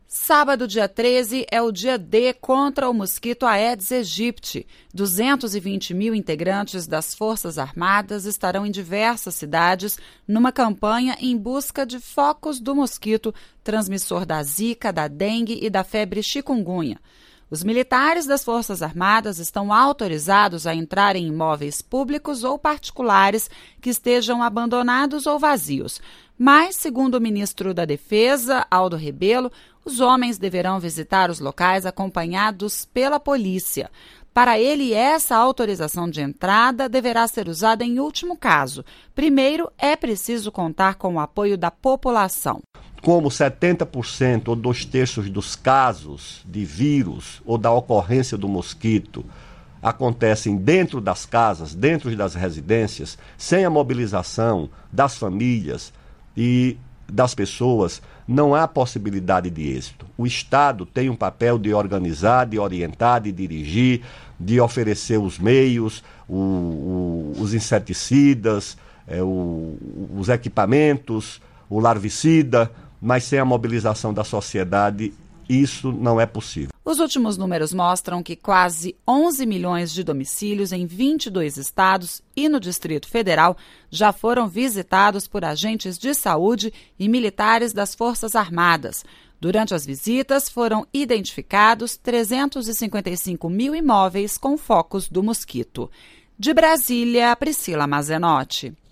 Sábado, dia 13, é o dia D contra o mosquito Aedes aegypti. 220 mil integrantes das Forças Armadas estarão em diversas cidades numa campanha em busca de focos do mosquito, transmissor da zika, da dengue e da febre chikungunya. Os militares das Forças Armadas estão autorizados a entrar em imóveis públicos ou particulares que estejam abandonados ou vazios. Mas, segundo o ministro da Defesa, Aldo Rebelo, os homens deverão visitar os locais acompanhados pela polícia. Para ele, essa autorização de entrada deverá ser usada em último caso. Primeiro, é preciso contar com o apoio da população. Como 70% ou 2/3 dos casos de vírus ou da ocorrência do mosquito acontecem dentro das casas, dentro das residências, sem a mobilização das famílias e das pessoas, não há possibilidade de êxito. O Estado tem um papel de organizar, de orientar, de dirigir, de oferecer os meios, os inseticidas, os equipamentos, o larvicida, mas sem a mobilização da sociedade, isso não é possível. Os últimos números mostram que quase 11 milhões de domicílios em 22 estados e no Distrito Federal já foram visitados por agentes de saúde e militares das Forças Armadas. Durante as visitas, foram identificados 355 mil imóveis com focos do mosquito. De Brasília, Priscila Mazenotti.